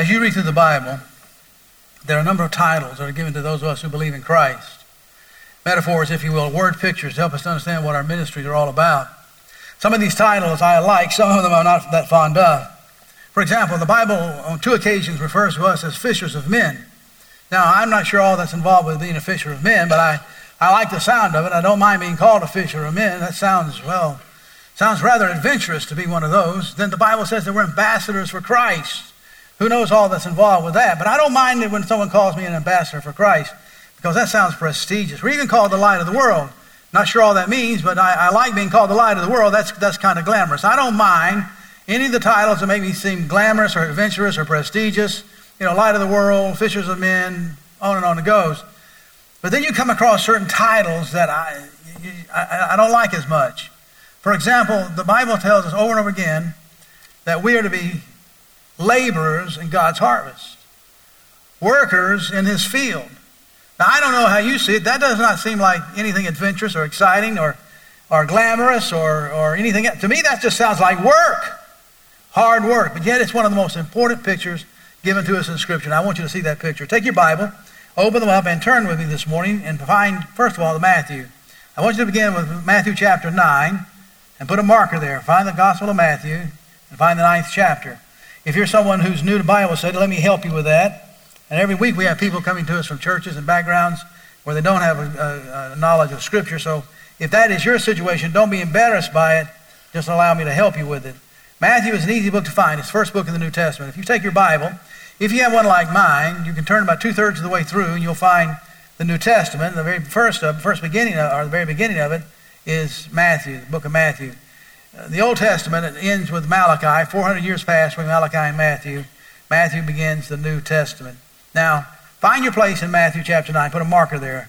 As you read through the Bible, there are a number of titles that are given to those of us who believe in Christ. Metaphors, if you will, word pictures to help us to understand what our ministries are all about. Some of these titles I like, some of them I'm not that fond of. For example, the Bible on 2 occasions refers to us as fishers of men. Now, I'm not sure all that's involved with being a fisher of men, but I like the sound of it. I don't mind being called a fisher of men. That sounds rather adventurous to be one of those. Then the Bible says that we're ambassadors for Christ. Who knows all that's involved with that? But I don't mind it when someone calls me an ambassador for Christ, because that sounds prestigious. We're even called the light of the world. Not sure all that means, but I like being called the light of the world. That's kind of glamorous. I don't mind any of the titles that make me seem glamorous or adventurous or prestigious. You know, light of the world, fishers of men, on and on it goes. But then you come across certain titles that I don't like as much. For example, the Bible tells us over and over again that we are to be laborers in God's harvest, workers in his field. Now, I don't know how you see it. That does not seem like anything adventurous or exciting or glamorous or anything. To me, that just sounds like work, hard work. But yet it's one of the most important pictures given to us in Scripture. And I want you to see that picture. Take your Bible, open them up, and turn with me this morning and find, first of all, the Matthew. I want you to begin with Matthew chapter 9 and put a marker there. Find the Gospel of Matthew and find the 9th chapter. If you're someone who's new to Bible study, let me help you with that. And every week we have people coming to us from churches and backgrounds where they don't have a knowledge of Scripture. So if that is your situation, don't be embarrassed by it. Just allow me to help you with it. Matthew is an easy book to find. It's the first book in the New Testament. If you take your Bible, if you have one like mine, you can turn about 2/3 of the way through and you'll find the New Testament. The very the very beginning of it is Matthew, the book of Matthew. The Old Testament, it ends with Malachi. 400 years pass between Malachi and Matthew. Matthew begins the New Testament. Now, find your place in Matthew chapter 9. Put a marker there.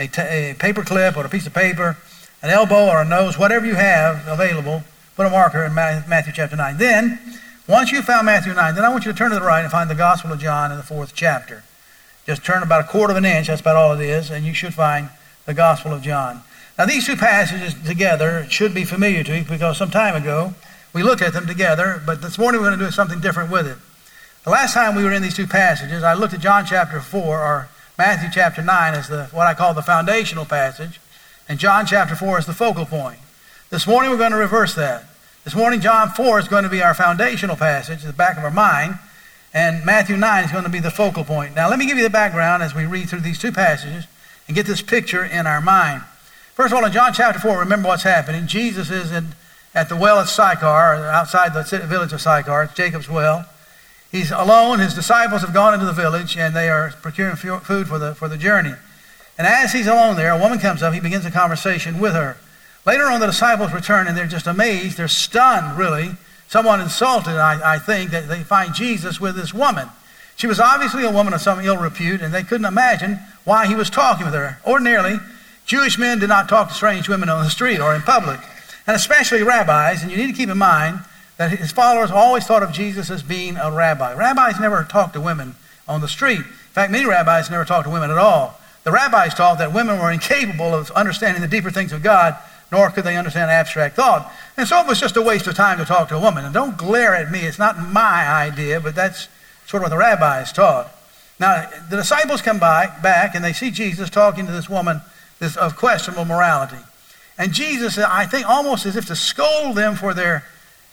A paper clip or a piece of paper, an elbow or a nose, whatever you have available, put a marker in Matthew chapter 9. Then, once you've found Matthew 9, then I want you to turn to the right and find the Gospel of John in the 4th chapter. Just turn about 1/4 of an inch, that's about all it is, and you should find the Gospel of John. Now, these two passages together should be familiar to you because some time ago we looked at them together, but this morning we're going to do something different with it. The last time we were in these two passages, I looked at John chapter 4 or Matthew chapter 9 as what I call the foundational passage, and John chapter 4 is the focal point. This morning we're going to reverse that. This morning John 4 is going to be our foundational passage at the back of our mind, and Matthew 9 is going to be the focal point. Now, let me give you the background as we read through these two passages and get this picture in our mind. First of all, in John chapter 4, remember what's happening. Jesus is at the well at Sychar, outside the village of Sychar. It's Jacob's well. He's alone. His disciples have gone into the village, and they are procuring food for the journey. And as he's alone there, a woman comes up. He begins a conversation with her. Later on, the disciples return, and they're just amazed. They're stunned, really. Somewhat insulted, I think, that they find Jesus with this woman. She was obviously a woman of some ill repute, and they couldn't imagine why he was talking with her. Ordinarily, Jewish men did not talk to strange women on the street or in public, and especially rabbis. And you need to keep in mind that his followers always thought of Jesus as being a rabbi. Rabbis never talked to women on the street. In fact, many rabbis never talked to women at all. The rabbis taught that women were incapable of understanding the deeper things of God, nor could they understand abstract thought. And so it was just a waste of time to talk to a woman. And don't glare at me. It's not my idea, but that's sort of what the rabbis taught. Now, the disciples come back, and they see Jesus talking to this woman of questionable morality. And Jesus, I think almost as if to scold them for their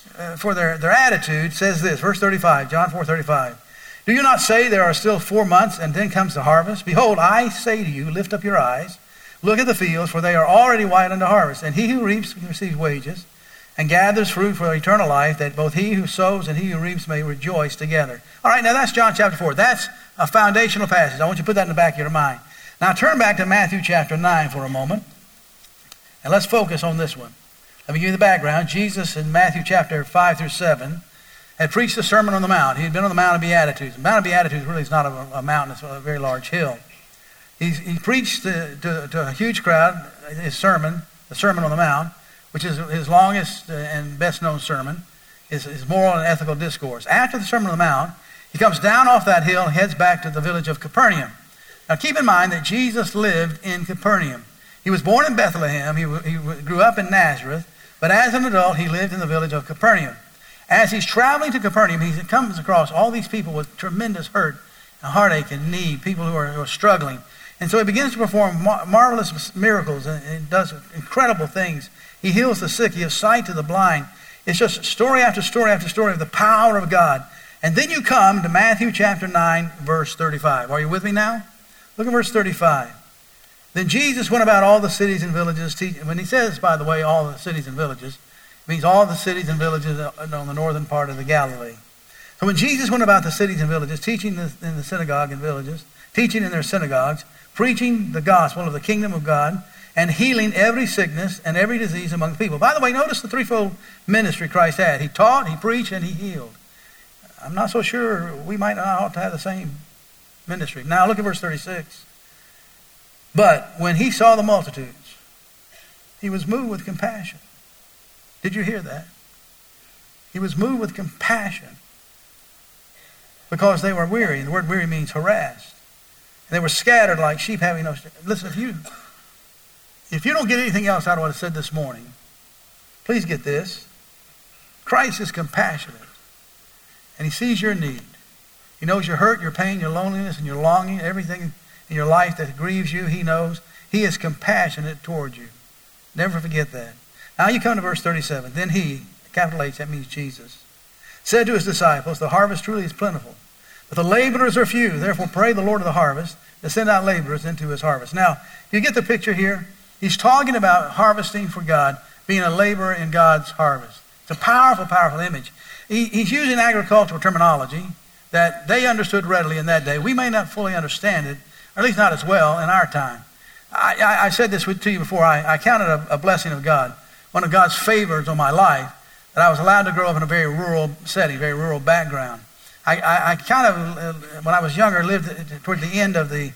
attitude, says this, verse 35, John 4:35. Do you not say there are still 4 months and then comes the harvest? Behold, I say to you, lift up your eyes, look at the fields, for they are already white unto harvest. And he who reaps receives wages and gathers fruit for eternal life, that both he who sows and he who reaps may rejoice together. All right, now that's John chapter 4. That's a foundational passage. I want you to put that in the back of your mind. Now turn back to Matthew chapter 9 for a moment, and let's focus on this one. Let me give you the background. Jesus in Matthew chapter 5 through 7 had preached the Sermon on the Mount. He had been on the Mount of Beatitudes. The Mount of Beatitudes really is not a mountain, it's a very large hill. He preached to a huge crowd his sermon, the Sermon on the Mount, which is his longest and best known sermon, his moral and ethical discourse. After the Sermon on the Mount, he comes down off that hill and heads back to the village of Capernaum. Now keep in mind that Jesus lived in Capernaum. He was born in Bethlehem. He grew up in Nazareth. But as an adult, he lived in the village of Capernaum. As he's traveling to Capernaum, he comes across all these people with tremendous hurt and heartache and need, people who are struggling. And so he begins to perform marvelous miracles and does incredible things. He heals the sick. He gives sight to the blind. It's just story after story after story of the power of God. And then you come to Matthew chapter 9, verse 35. Are you with me now? Look at verse 35. Then Jesus went about all the cities and villages teaching. When he says, by the way, all the cities and villages, it means all the cities and villages on the northern part of the Galilee. So when Jesus went about the cities and villages, teaching in the synagogue and villages, teaching in their synagogues, preaching the gospel of the kingdom of God, and healing every sickness and every disease among the people. By the way, notice the threefold ministry Christ had. He taught, he preached, and he healed. I'm not so sure we might not ought to have the same ministry. Now look at verse 36. But when he saw the multitudes, he was moved with compassion. Did you hear that? He was moved with compassion because they were weary. And the word weary means harassed. And they were scattered like sheep having no strength. Listen, if you don't get anything else out of what I said this morning, please get this. Christ is compassionate. And he sees your need. He knows your hurt, your pain, your loneliness, and your longing, everything in your life that grieves you, he knows. He is compassionate toward you. Never forget that. Now you come to verse 37. Then he, capital H, that means Jesus, said to his disciples, the harvest truly is plentiful, but the laborers are few. Therefore pray the Lord of the harvest to send out laborers into his harvest. Now, you get the picture here? He's talking about harvesting for God, being a laborer in God's harvest. It's a powerful, powerful image. He's using agricultural terminology that they understood readily in that day. We may not fully understand it, or at least not as well in our time. I said this to you before. I counted a blessing of God, one of God's favors on my life, that I was allowed to grow up in a very rural setting, very rural background. I kind of, when I was younger, lived toward the end of the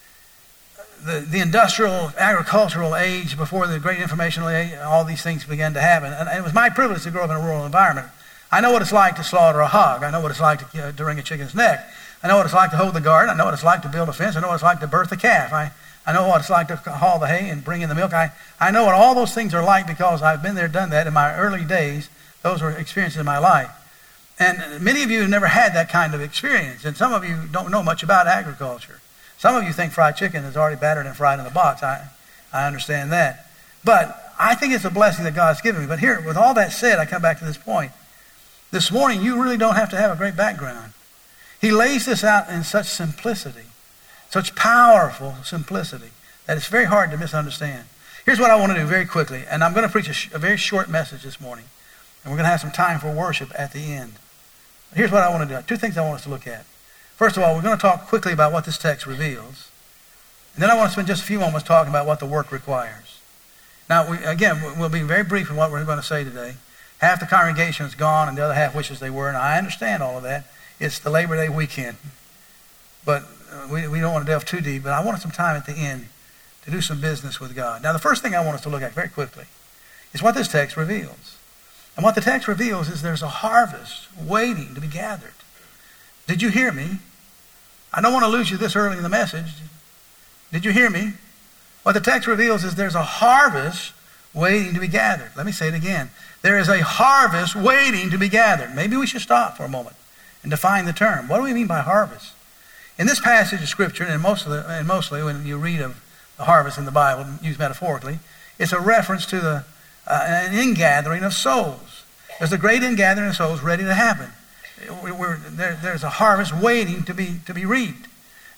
industrial, agricultural age, before the great informational age. All these things began to happen. And it was my privilege to grow up in a rural environment. I know what it's like to slaughter a hog. I know what it's like to wring a chicken's neck. I know what it's like to hold the garden. I know what it's like to build a fence. I know what it's like to birth a calf. I know what it's like to haul the hay and bring in the milk. I know what all those things are like because I've been there, done that in my early days. Those were experiences in my life. And many of you have never had that kind of experience. And some of you don't know much about agriculture. Some of you think fried chicken is already battered and fried in the box. I understand that. But I think it's a blessing that God's given me. But here, with all that said, I come back to this point. This morning, you really don't have to have a great background. He lays this out in such simplicity, such powerful simplicity, that it's very hard to misunderstand. Here's what I want to do very quickly, and I'm going to preach a very short message this morning, and we're going to have some time for worship at the end. Here's what I want to do. Two things I want us to look at. First of all, we're going to talk quickly about what this text reveals, and then I want to spend just a few moments talking about what the work requires. Now, we'll be very brief in what we're going to say today. Half the congregation is gone, and the other half wishes they were, and I understand all of that. It's the Labor Day weekend. But we don't want to delve too deep, but I wanted some time at the end to do some business with God. Now, the first thing I want us to look at very quickly is what this text reveals. And what the text reveals is there's a harvest waiting to be gathered. Did you hear me? I don't want to lose you this early in the message. Did you hear me? What the text reveals is there's a harvest waiting to be gathered. Let me say it again. There is a harvest waiting to be gathered. Maybe we should stop for a moment and define the term. What do we mean by harvest? In this passage of Scripture, and mostly when you read of the harvest in the Bible, used metaphorically, it's a reference to an ingathering of souls. There's a great ingathering of souls ready to happen. There's a harvest waiting to be reaped.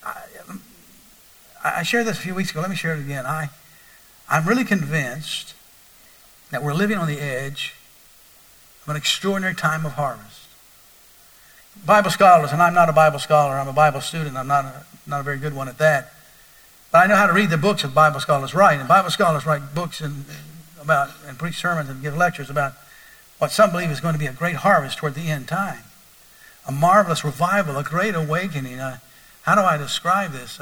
I shared this a few weeks ago. Let me share it again. I'm really convinced that we're living on the edge of an extraordinary time of harvest. Bible scholars, and I'm not a Bible scholar, I'm a Bible student, I'm not a very good one at that, but I know how to read the books that Bible scholars write, and Bible scholars write books and preach sermons and give lectures about what some believe is going to be a great harvest toward the end time. A marvelous revival, a great awakening. How do I describe this?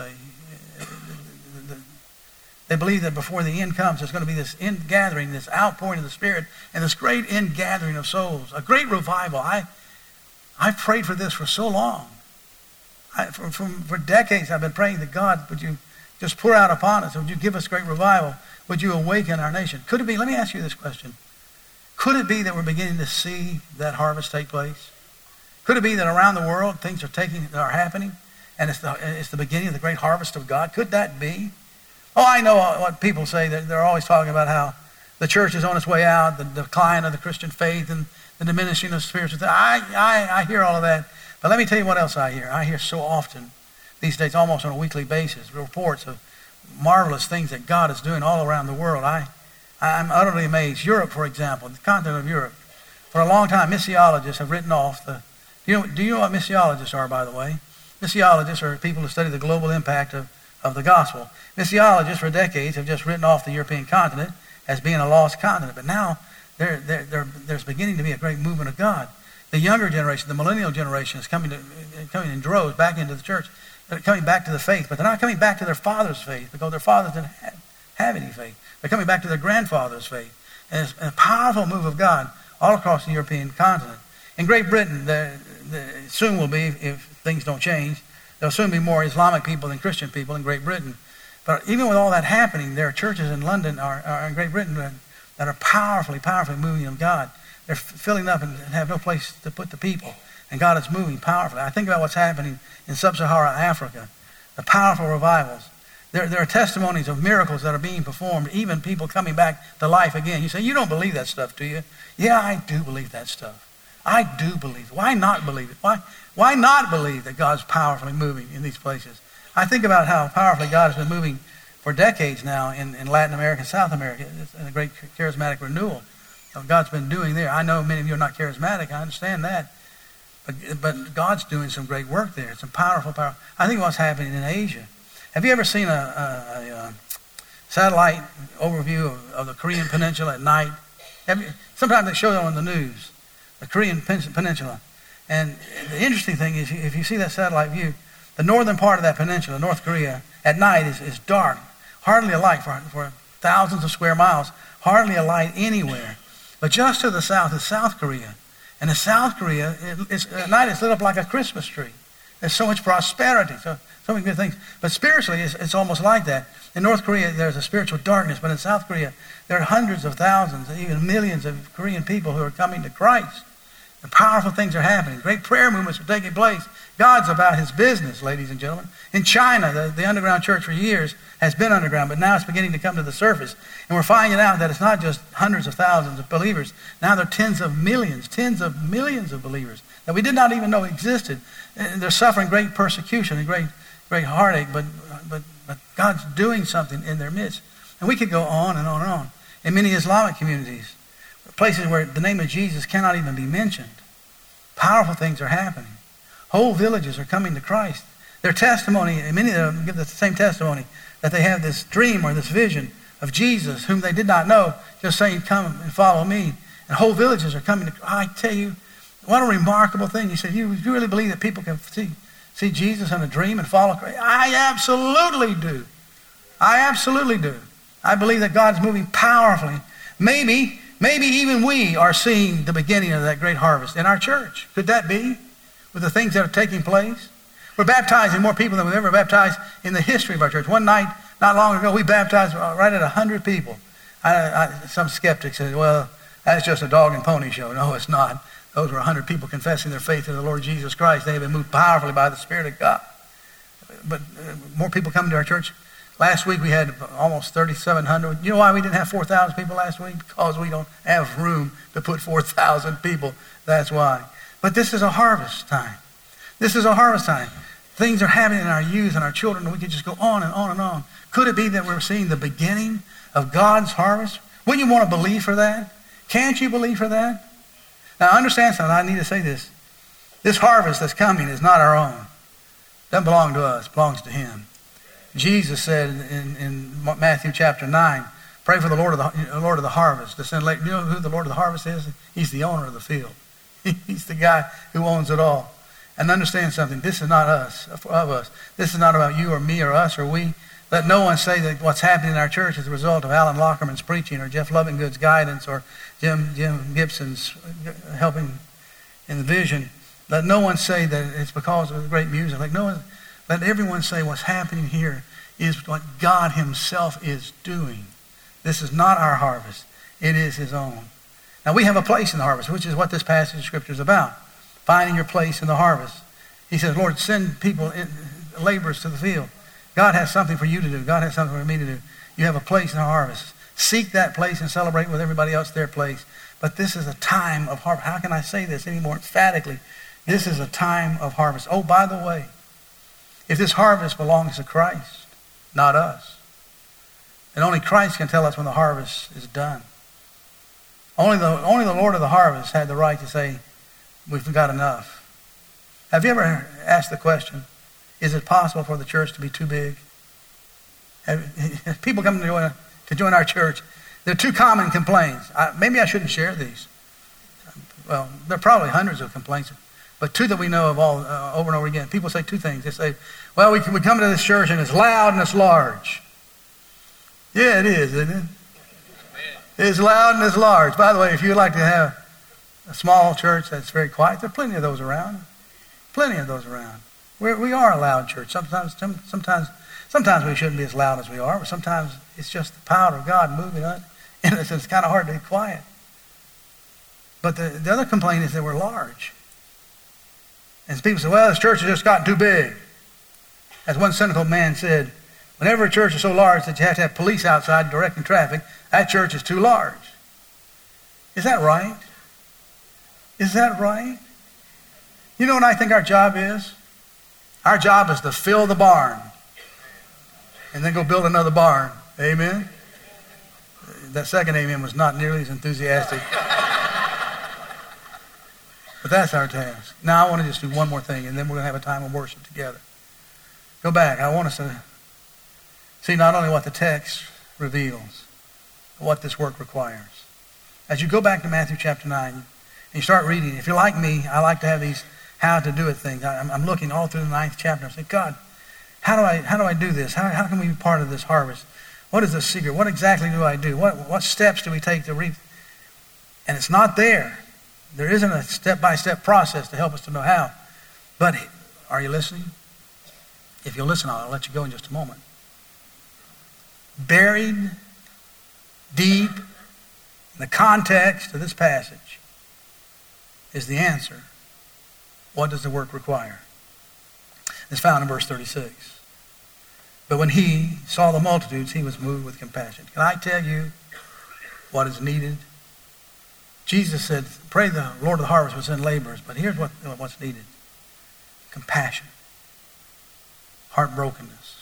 They believe that before the end comes, there's going to be this ingathering, this outpouring of the Spirit, and this great ingathering of souls. A great revival. I've prayed for this for so long. For decades I've been praying that God, would you just pour out upon us? Would you give us great revival? Would you awaken our nation? Could it be, let me ask you this question. Could it be that we're beginning to see that harvest take place? Could it be that around the world things are happening, and it's the beginning of the great harvest of God? Could that be? Oh, I know what people say. They're always talking about how the church is on its way out, the decline of the Christian faith, and the diminishing of spiritual things. I hear all of that. But let me tell you what else I hear. I hear so often these days, almost on a weekly basis, reports of marvelous things that God is doing all around the world. I'm utterly amazed. Europe, for example, the continent of Europe. For a long time, missiologists have written off the... Do you know what missiologists are, by the way? Missiologists are people who study the global impact of the gospel. Missiologists for decades have just written off the European continent as being a lost continent. But now there's beginning to be a great movement of God. The younger generation, the millennial generation, is coming in droves back into the church. They're coming back to the faith, but they're not coming back to their father's faith because their fathers didn't have any faith. They're coming back to their grandfather's faith. And it's a powerful move of God all across the European continent. In Great Britain, soon will be, if things don't change, there'll soon be more Islamic people than Christian people in Great Britain. But even with all that happening, there are churches in London or in Great Britain that are powerfully moving of God. They're filling up and have no place to put the people. And God is moving powerfully. I think about what's happening in sub-Saharan Africa, the powerful revivals. There are testimonies of miracles that are being performed, even people coming back to life again. You say, you don't believe that stuff, do you? Yeah, I do believe that stuff. I do believe it. Why not believe it? Why not believe that God's powerfully moving in these places? I think about how powerfully God has been moving for decades now in Latin America and South America. It's a great charismatic renewal of God's been doing there. I know many of you are not charismatic. I understand that. But God's doing some great work there. Some powerful. I think what's happening in Asia. Have you ever seen a satellite overview of the Korean Peninsula at night? Sometimes they show it on the news, the Korean Peninsula. And the interesting thing is, if you see that satellite view, the northern part of that peninsula, North Korea, at night is dark. Hardly a light for thousands of square miles. Hardly a light anywhere. But just to the south is South Korea. And in South Korea, at night it's lit up like a Christmas tree. There's so much prosperity, so many good things. But spiritually, it's almost like that. In North Korea, there's a spiritual darkness. But in South Korea, there are hundreds of thousands, even millions of Korean people who are coming to Christ. And powerful things are happening. Great prayer movements are taking place. God's about his business, ladies and gentlemen. In China, the underground church for years has been underground, but now it's beginning to come to the surface. And we're finding out that it's not just hundreds of thousands of believers. Now there are tens of millions of believers that we did not even know existed. And they're suffering great persecution and great heartache, but God's doing something in their midst. And we could go on and on and on. In many Islamic communities, places where the name of Jesus cannot even be mentioned, powerful things are happening. Whole villages are coming to Christ. Their testimony, and many of them give the same testimony, that they have this dream or this vision of Jesus, whom they did not know, just saying, come and follow me. And whole villages are coming to Christ. I tell you, what a remarkable thing. You said, you really believe that people can see Jesus in a dream and follow Christ? I absolutely do. I believe that God's moving powerfully. Maybe even we are seeing the beginning of that great harvest in our church. Could that be? With the things that are taking place? We're baptizing more people than we've ever baptized in the history of our church. One night, not long ago, we baptized right at 100 people. Some skeptics said, well, that's just a dog and pony show. No, it's not. Those were 100 people confessing their faith in the Lord Jesus Christ. They have been moved powerfully by the Spirit of God. But more people coming to our church. Last week we had almost 3,700. You know why we didn't have 4,000 people last week? Because we don't have room to put 4,000 people. That's why. But this is a harvest time. This is a harvest time. Things are happening in our youth and our children, and we could just go on and on and on. Could it be that we're seeing the beginning of God's harvest? Wouldn't you want to believe for that? Can't you believe for that? Now, understand something. I need to say this. This harvest that's coming is not our own. It doesn't belong to us. It belongs to him. Jesus said in Matthew chapter 9, pray for the Lord of the harvest. You know who the Lord of the harvest is? He's the owner of the field. He's the guy who owns it all. And understand something. This is not us, of us. This is not about you or me or us or we. Let no one say that what's happening in our church is a result of Alan Lockerman's preaching or Jeff Lovingood's guidance or Jim Gibson's helping in the vision. Let no one say that it's because of the great music. Let everyone say what's happening here is what God himself is doing. This is not our harvest. It is his own. Now we have a place in the harvest, which is what this passage of Scripture is about. Finding your place in the harvest. He says, Lord, send people, laborers to the field. God has something for you to do. God has something for me to do. You have a place in the harvest. Seek that place and celebrate with everybody else their place. But this is a time of harvest. How can I say this any more emphatically? This is a time of harvest. Oh, by the way, if this harvest belongs to Christ, not us, then only Christ can tell us when the harvest is done. Only the Lord of the harvest had the right to say, we've got enough. Have you ever asked the question, is it possible for the church to be too big? People come to join our church. There are two common complaints. Maybe I shouldn't share these. Well, there are probably hundreds of complaints, but two that we know of all over and over again. People say two things. They say, well, we come to this church and it's loud and it's large. Yeah, it is, isn't it? It's loud and it's large. By the way, if you'd like to have a small church that's very quiet, there are plenty of those around. Plenty of those around. We are a loud church. Sometimes we shouldn't be as loud as we are, but sometimes it's just the power of God moving us. And it's kind of hard to be quiet. But the other complaint is that we're large. And people say, well, this church has just gotten too big. As one cynical man said, whenever a church is so large that you have to have police outside directing traffic, that church is too large. Is that right? Is that right? You know what I think our job is? Our job is to fill the barn and then go build another barn. Amen? That second amen was not nearly as enthusiastic. But that's our task. Now I want to just do one more thing, and then we're going to have a time of worship together. Go back. I want us to see not only what the text reveals, but what this work requires. As you go back to Matthew chapter 9, and you start reading, if you're like me, I like to have these how to do it things. I'm looking all through the 9th chapter. I say, God, how do I do this? How can we be part of this harvest? What is the secret? What exactly do I do? What steps do we take to reap? And it's not there. There isn't a step-by-step process to help us to know how. But are you listening? If you'll listen, I'll let you go in just a moment. Buried deep in the context of this passage is the answer. What does the work require? It's found in verse 36. But when he saw the multitudes, he was moved with compassion. Can I tell you what is needed? Jesus said, pray the Lord of the harvest will send laborers, but here's what's needed. Compassion. Heartbrokenness.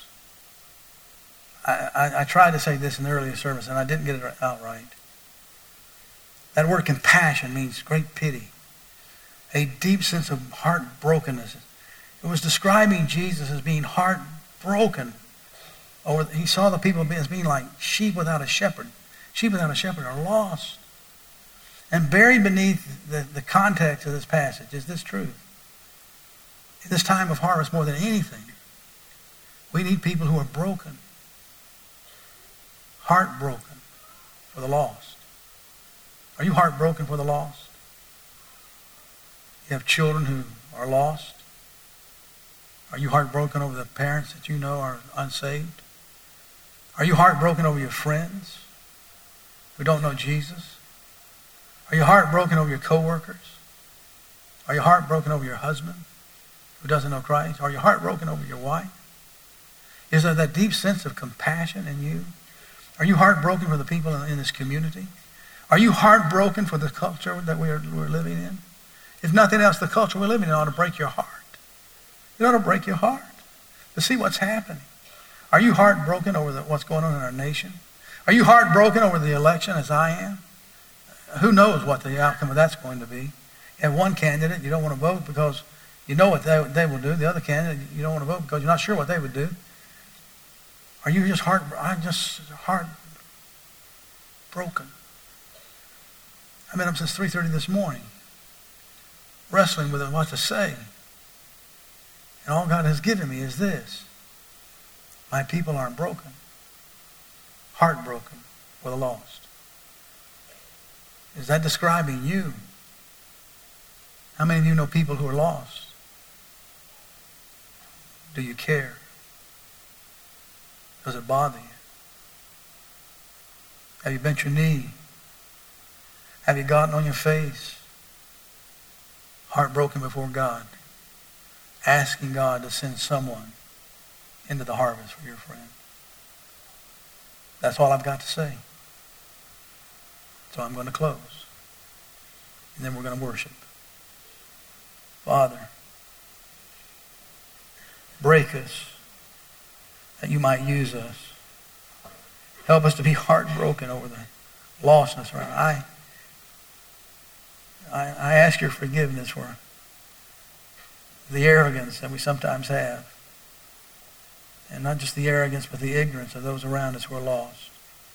I tried to say this in the earlier service, and I didn't get it out right. That word compassion means great pity. A deep sense of heartbrokenness. It was describing Jesus as being heartbroken. Or he saw the people as being like sheep without a shepherd. Sheep without a shepherd are lost. And buried beneath the context of this passage is this truth. In this time of harvest, more than anything, we need people who are broken. Heartbroken for the lost. Are you heartbroken for the lost? You have children who are lost. Are you heartbroken over the parents that you know are unsaved? Are you heartbroken over your friends who don't know Jesus? Are you heartbroken over your coworkers? Are you heartbroken over your husband who doesn't know Christ? Are you heartbroken over your wife? Is there that deep sense of compassion in you? Are you heartbroken for the people in this community? Are you heartbroken for the culture that we're living in? If nothing else, the culture we're living in ought to break your heart. It ought to break your heart to see what's happening. Are you heartbroken over what's going on in our nation? Are you heartbroken over the election as I am? Who knows what the outcome of that's going to be? You have one candidate, you don't want to vote because you know what they will do. The other candidate, you don't want to vote because you're not sure what they would do. Are you just heartbroken? I've been up since 3:30 this morning, wrestling with what to say. And all God has given me is this. My people aren't broken. Heartbroken for the lost. Is that describing you? How many of you know people who are lost? Do you care? Does it bother you? Have you bent your knee? Have you gotten on your face, heartbroken before God, asking God to send someone into the harvest for your friend? That's all I've got to say. So I'm going to close. And then we're going to worship. Father, break us that you might use us. Help us to be heartbroken over the lostness around. I ask your forgiveness for the arrogance that we sometimes have. And not just the arrogance, but the ignorance of those around us who are lost.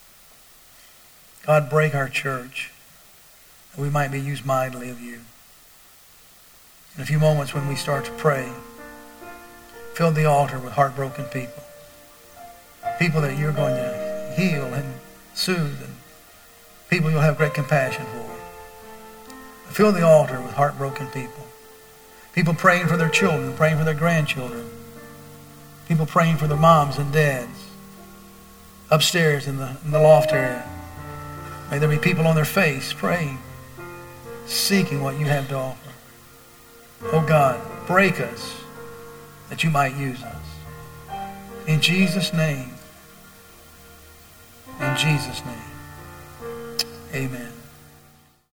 God, break our church that we might be used mightily of you. In a few moments when we start to pray, fill the altar with heartbroken people. People that you're going to heal and soothe, and people you'll have great compassion for. Fill the altar with heartbroken people. People praying for their children, praying for their grandchildren. People praying for their moms and dads. Upstairs in the loft area. May there be people on their face praying, seeking what you have to offer. Oh God, break us that you might use us. In Jesus' name. In Jesus' name. Amen.